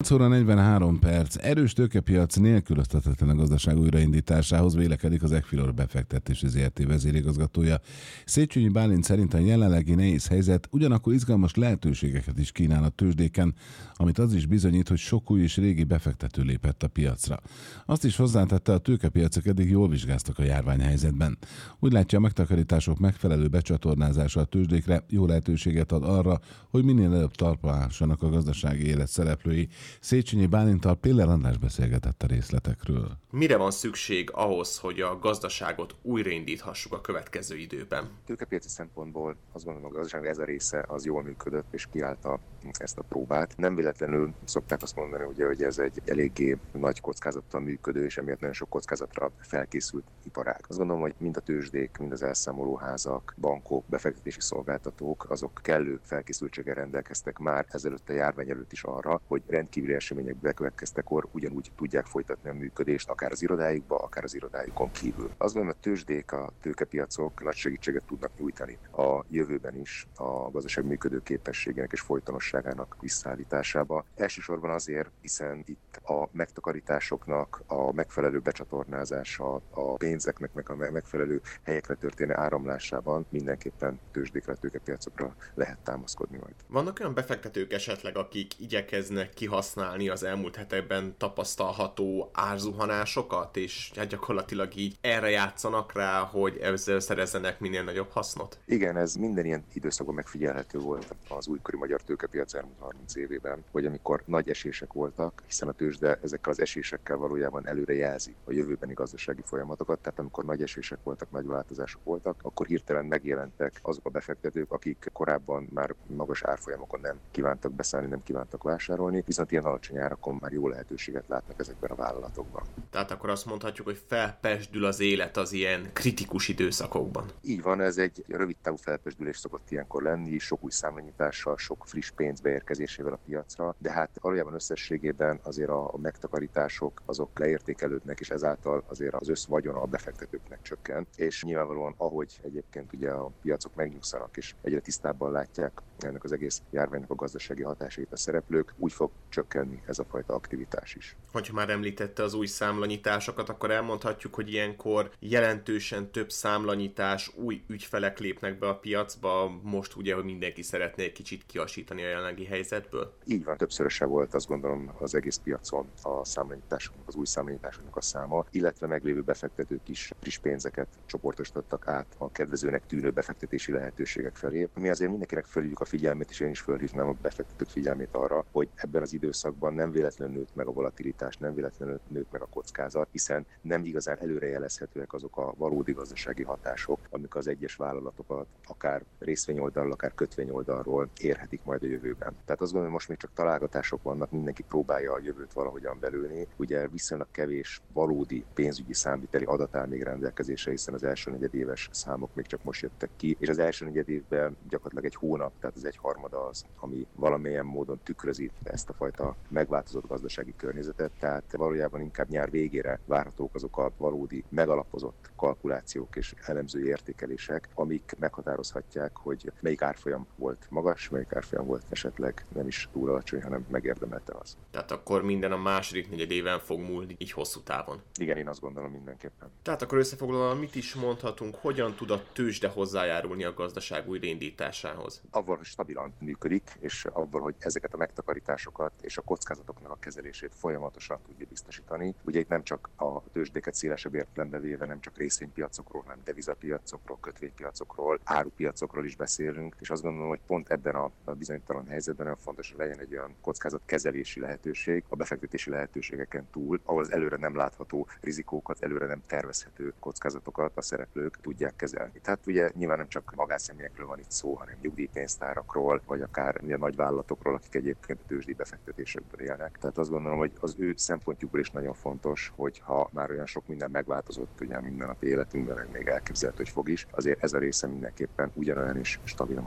8 óra 43 perc. Erős tőkepiac nélkülözhetetlen a gazdaság újraindításához vélekedik az Equilor befektetési ZRT vezérigazgatója. Széchenyi Bálint szerint a jelenlegi nehéz helyzet ugyanakkor izgalmas lehetőségeket is kínál a tőzsdéken, amit az is bizonyít, hogy sok új és régi befektető lépett a piacra. Azt is hozzátette, a tőkepiacok eddig jól vizsgáztak a járványhelyzetben. Úgy látja, a megtakarítások megfelelő becsatornázása a tőzsdékre jó lehetőséget ad arra, hogy minél előbb talpra állhassanak a gazdasági élet szereplői. Széchenyi Bálintal Piller András beszélgetett a részletekről. Mire van szükség ahhoz, hogy a gazdaságot újraindíthassuk a következő időben? Tőkepiaci szempontból azt gondolom, a gazdaság ez a része az jól működött és kiállta ezt a próbát. Nem véletlenül szokták azt mondani, ugye, hogy ez egy eléggé nagy kockázattal működő és emiatt nagyon sok kockázatra felkészült iparág. Azt gondolom, hogy mind a tőzsdék, mind az elszámolóházak, bankok, befektetési szolgáltatók, azok kellő felkészültséggel rendelkeztek már ezelőtt a járvány előtt is arra, hogy rendkívüli események bekövetkeztekor ugyanúgy tudják folytatni a működést, akár az irodájukba, akár az irodájukon kívül. Azt gondolom, a tőzsdék, a tőkepiacok nagy segítséget tudnak nyújtani a jövőben is a gazdaság működő képességének és folytonosságának visszaállításába. Elsősorban azért, hiszen itt a megtakarításoknak a megfelelő becsatornázása, a pénzeknek meg a megfelelő helyekre történő áramlásában mindenképpen tőzsdékre, tőkepiacokra lehet támaszkodni majd. Vannak olyan befektetők esetleg, akik igyekeznek kihasználni az elmúlt hetekben tapasztalható árzuhanásokat, és hát gyakorlatilag így erre játszanak rá, hogy ezzel szerezzenek minél nagyobb hasznot? Igen, ez minden ilyen időszakban megfigyelhető volt az újkori magyar tőkepiac elmúlt 30 évében, hogy amikor nagy esések voltak, hiszen a tőzsde ezekkel az esésekkel valójában előre jelzi a jövőbeni gazdasági folyamatokat, tehát amikor nagy esések voltak, nagy változások voltak, akkor hirtelen megjelentek azok a befektetők, akik korábban már magas árfolyamokon nem kívántak beszállni, nem kívántak vásárolni, viszont ilyen alacsony árakon már jó lehetőséget látnak ezekben a vállalatokban. Tehát akkor azt mondhatjuk, hogy felpesdül az élet az ilyen kritikus időszakokban. Így van, ez egy rövid távú felpesdülés szokott ilyenkor lenni, sok új számlanyítással, sok friss pénz beérkezésével a piacra, de hát valójában összességében azért a megtakarítások azok leértékelődnek, és ezáltal azért az összvagyona a befektetőknek csökken, és nyilvánvalóan ahogy egyébként ugye a piacok megnyugszanak, és egyre tisztábban látják ennek az egész járványnak a gazdasági hatásait a szereplők, úgy fog csökkenni ez a fajta aktivitás is. Hogyha már említette az új számlanyításokat, akkor elmondhatjuk, hogy ilyenkor jelentősen több számlanyítás, új ügyfelek lépnek be a piacba, most ugye, hogy mindenki szeretné egy kicsit kiasítani a jelenlegi helyzetből? Így van, többszöröse volt azt gondolom az egész piacon a számlanyításoknak, az új számlanyításoknak a száma, illetve meglévő befektetők is friss pénzeket csoportosítottak át a kedvezőnek tűnő befektetési lehetőségek felé. Mi azért mindenkinek fölhívjuk a figyelmét, és én is fölhívnám a befektetők figyelmét arra, hogy ebben az időszakban nem véletlenül nőtt meg a volatilitás, nem véletlenül nőtt meg a kockázat, hiszen nem igazán előrejelezhetőek azok a valódi gazdasági hatások, amik az egyes vállalatokat akár részvényoldalról, akár kötvényoldalról érhetik majd a jövőben. Tehát azt gondolom, hogy most még csak találgatások vannak, mindenki próbálja a jövőt valahogyan belőni. Ugye viszonylag kevés valódi pénzügyi számviteli adat áll még rendelkezésre, hiszen az első negyedéves számok még csak most jöttek ki, és az első negyedévben gyakorlatilag egy hónap, tehát az egyharmada az, ami valamilyen módon tükrözi ezt a fajta megváltozott gazdasági környezetet, tehát valójában inkább nyár végére várhatók azok a valódi megalapozott kalkulációk és elemzői értékelések, amik meghatározhatják, hogy melyik árfolyam volt magas, melyik árfolyam volt esetleg nem is túl alacsony, hanem megérdemelte az. Tehát akkor minden a második negyedéven fog múlni, így hosszú távon. Igen, én azt gondolom mindenképpen. Tehát akkor összefoglalva mit is mondhatunk, hogyan tud a tőzsde hozzájárulni a gazdaság újraindításához? Avval, hogy stabilan működik, és avval, hogy ezeket a megtakarításokat és a kockázatoknak a kezelését folyamatosan tudja biztosítani. Ugye itt nem csak a tőzsdéket szélesebb értelemben véve, nem csak részvénypiacokról, hanem devizapiacokról, kötvénypiacokról, árupiacokról is beszélünk, és azt gondolom, hogy pont ebben a bizonytalan helyzetben nagyon fontos, hogy legyen egy olyan kockázatkezelési lehetőség a befektetési lehetőségeken túl, ahol az előre nem látható rizikókat, előre nem tervezhető kockázatokat a szereplők tudják kezelni. Tehát ugye nyilván nem csak magánszemélyekről van itt szó, hanem nyugdíjpénztárakról, vagy akár nagy vállalatokról, akik egyébként a tőzsdei befektetésekből élnek. Tehát azt gondolom, hogy az ő szempontjukból is nagyon fontos, hogy ha már olyan sok minden megváltozott ugye mindennapi életünkben, még elképzelhető, hogy fog is, azért ez a része mindenképpen ugyanolyan is stabil